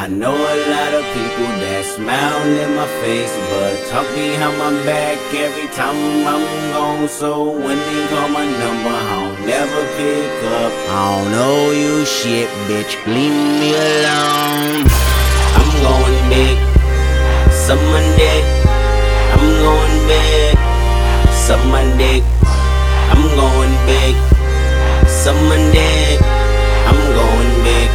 I know a lot of people that smile in my face, but talk behind my back every time I'm gone. So when they call my number, I'll never pick up. I don't know you shit, bitch, leave me alone. I'm going big, suck my dick. I'm going big, suck my dick. I'm going big, suck my dick. I'm going big,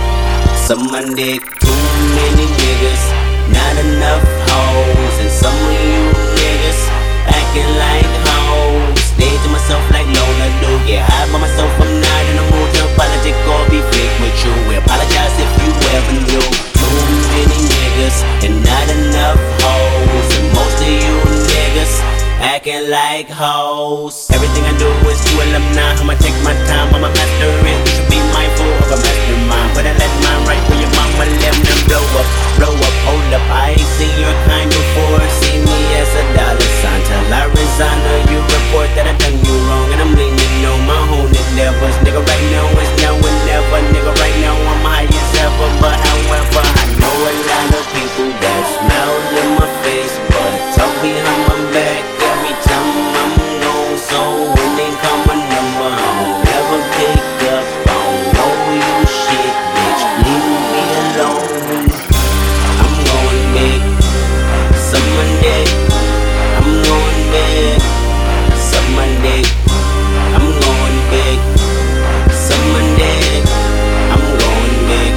suck my dick. Too many niggas, not enough hoes. And some of you niggas acting like hoes. Stay to myself like Lola do. Get high by myself, I'm not in the mood to apologize or be fake with you. We apologize if you ever knew. Too many niggas and not enough hoes. And most of you niggas acting like hoes. Everything I do is to alumni. I'ma take my time, I'ma master it. You should be mindful of a mastermind. But I let mine right where your mama left them blow up, hold up. I ain't seen your kind before. See me as a dollar sign till I resign or you report that I done you wrong. And I'm leaning on my own endeavors. Nigga, right now it's now and never. Nigga, right now I'm high as ever. But however, I know a lot of people that smile in my face, but talk behind my back every time I'm gone. So when they call my number, I'll never pick up. I don't know you shit, bitch, leave me alone. I'm going big, suck my dick. I'm going big, suck my dick. I'm going big, suck my dick. I'm going big,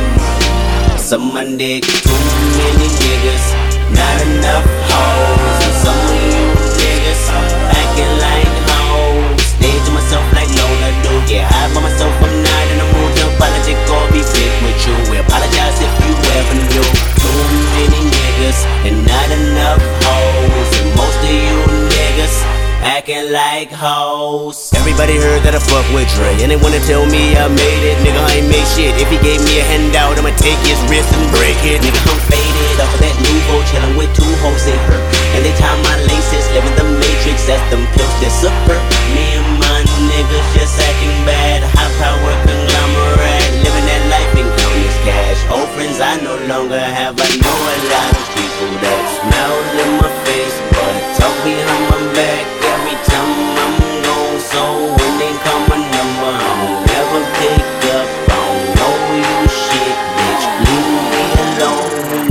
suck my dick. Too many niggas, not enough hoes. And some of you niggas acting like hoes. Stay to myself like Lola do. Get high by myself, I'm not in the mood to apologize or be fake with you. We apologize if you ever knew. Too many niggas and not enough hoes. And most of you niggas acting like hoes. Everybody heard that I fuck with Dre, and they wanna tell me I made it. Nigga, I ain't made shit. If he gave me a handout, I'ma take his wrist and break it. Nigga, I'm faded off of that Nouveau, chillin' with two hoes in her. And they tie my laces, living the matrix, that's them pills that suffer. Me and my niggas just acting bad. High power conglomerate, living that life and counting this cash. Old friends I no longer have. I know a lot of people that smile in my face, but talk behind my back every time I'm gone. So when they call my number, I'll never pick up. I don't know you shit, bitch, leave me alone.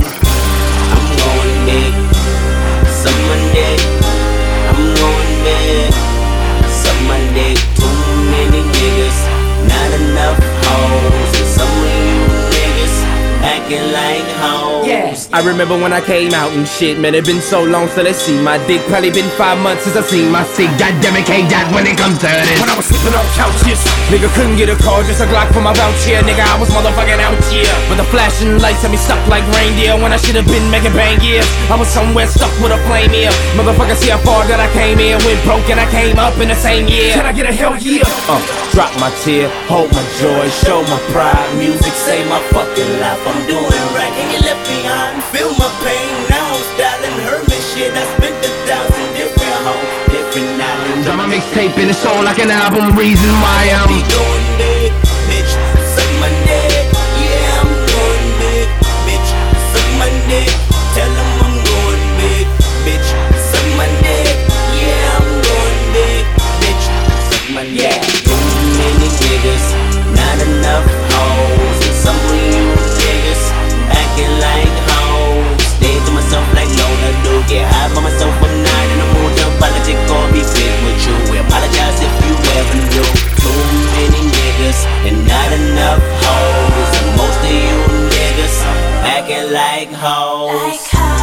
I'm going big, suck my dick. I'm going big, suck my dick. Too many niggas, not enough hoes. And some of you niggas acting like hoes. Yeah, I remember when I came out and shit, man, it been so long till I see my dick. Probably been 5 months since I seen my sick. Goddamn it, K-Dot, when it comes to this. When I was sleeping on couches, nigga couldn't get a call, just a Glock for my voucher. Nigga, I was motherfucking out here. But the flashing lights had me stuck like reindeer when I should've been making bang gears. I was somewhere stuck with a flame here. Motherfucker, see how far that I came in. Went broke and I came up in the same year. Can I get a hell yeah? Drop my tear, hold my joy, show my pride. Music save my fucking life. I'm doing right and you left behind. Feel my pain, now I'm styling Herman shit. I spent 1,000 different hoes, different islands. Drop my mixtape and it's all like an album. Reason why I'm be going big, bitch, suck my dick. Yeah, I'm going big, bitch, suck my dick. Tell them I'm going big, bitch, suck my dick. Yeah, I'm going big, bitch, suck my dick. Too many niggas, not enough hoes. And some of you niggas acting like hoes. Stay to myself like Lola do. Get high by myself, I'm not in the mood to apologize or be fake with you. We apologize if you ever knew. Too many niggas and not enough hoes. And most of you niggas acting like hoes.